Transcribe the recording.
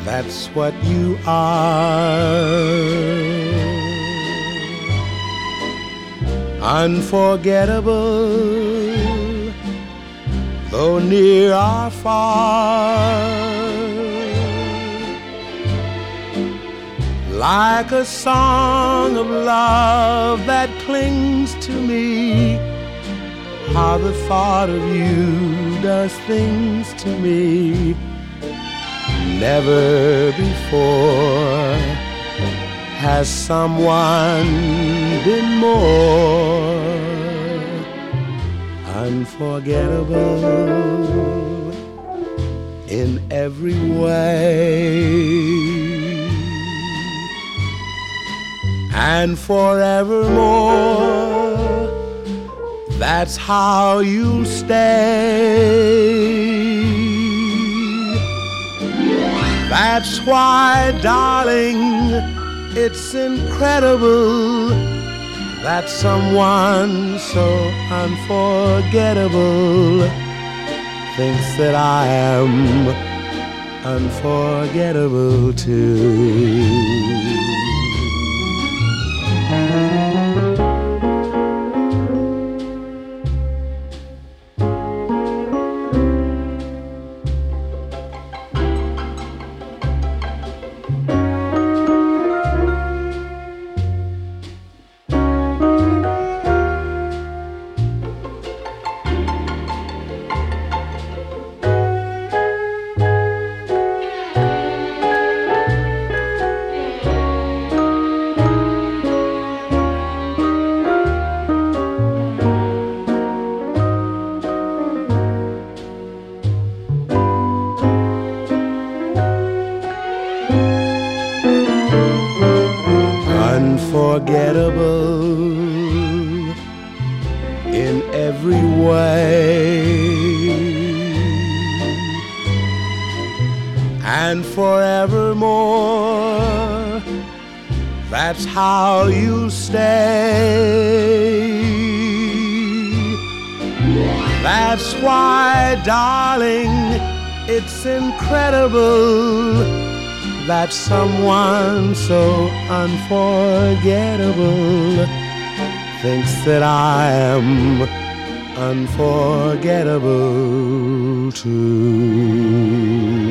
That's what you are. Unforgettable, though near or far. Like a song of love that clings to me. How the thought of you does things to me. Never before has someone been more unforgettable in every way. And forevermore, that's how you'll stay. That's why, darling, it's incredible that someone so unforgettable thinks that I am unforgettable too. Unforgettable in every way, and forevermore, that's how you'll stay. That's why, darling, it's incredible that someone so unforgettable thinks that I am unforgettable too.